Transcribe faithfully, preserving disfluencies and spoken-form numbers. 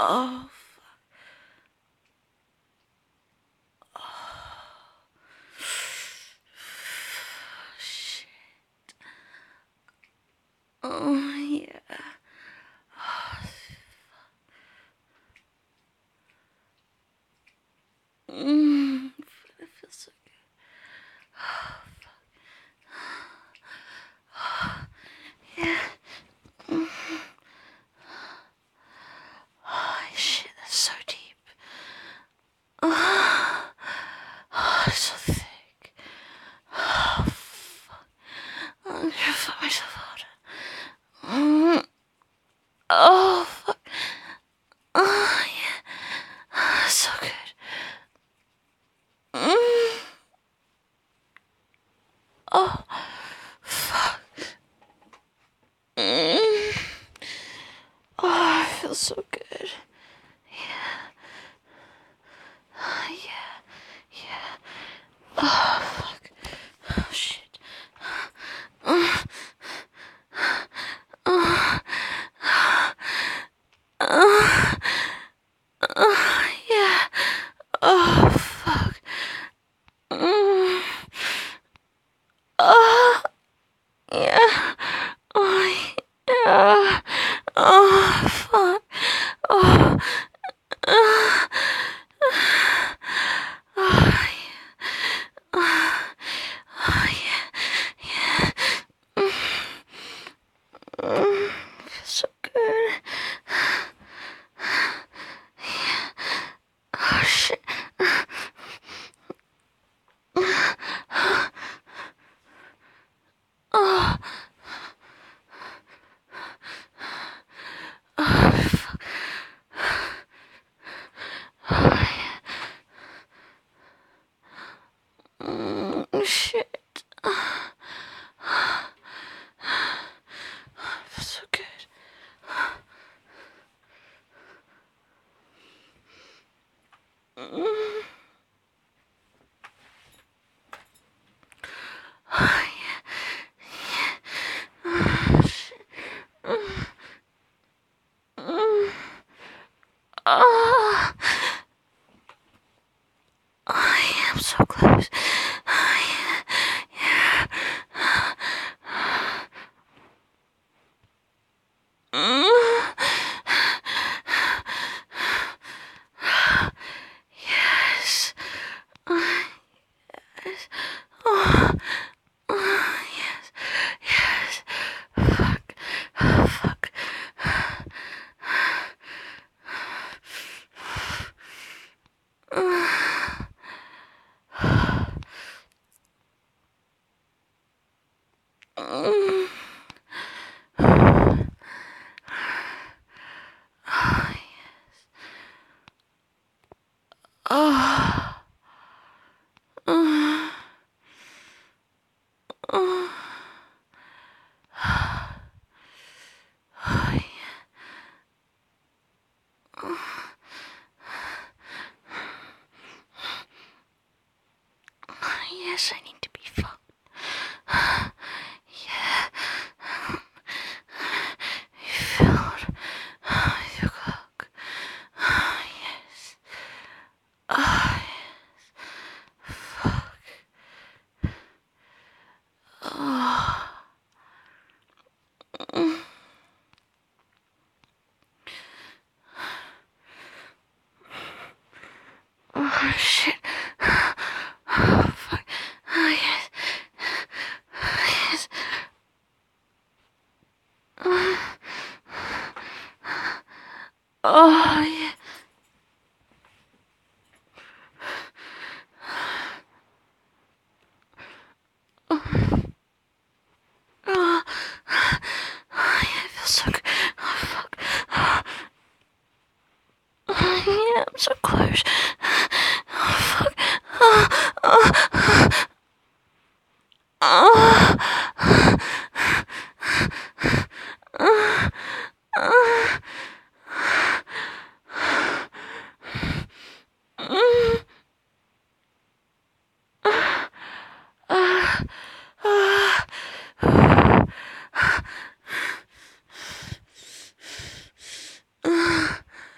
Oh, shit. Oh, yeah. Mm, it feels so good. Yeah. Oh, shit, that's so deep. Oh, it's so thick. Oh, fuck. I'm gonna fuck myself harder. Mm. Oh, fuck. Oh, yeah. Oh, so good. Mm. Oh, fuck. Mm. Oh, it feels so good. Yeah. Yeah. Yeah. Oh, fuck. Oh, shit. Oh. Oh. Oh. Oh, yeah. Oh, fuck. Mm. Oh, yeah. Oh, yeah. Oh, fuck. Oh. Uh, oh, yeah. Oh, oh, yeah. Yeah. Mm. Mm. Feels so good. Yeah. Oh, shit. Oh. Oh, fuck. Oh, yeah. Mm, shit. Oh, feels so good. Mm. Oh, yeah. Yeah. Oh, shit. Mm. Mm. Oh. Oh, yeah, I'm so close. Oh, yeah. Yeah. Mm. Yes. Oh, yes. Oh. Oh, yes. Yes. Fuck. Oh, fuck. Mm. Oh, yes. Oh. Oh. Oh. Oh, yeah. Oh. Yes, I need to be fucked. Yeah. You filled with your cock. Oh, yes. Oh, yes. Fuck. Oh. Mm. Oh, shit. Oh, fuck. Oh, yes. Yes. Oh, oh,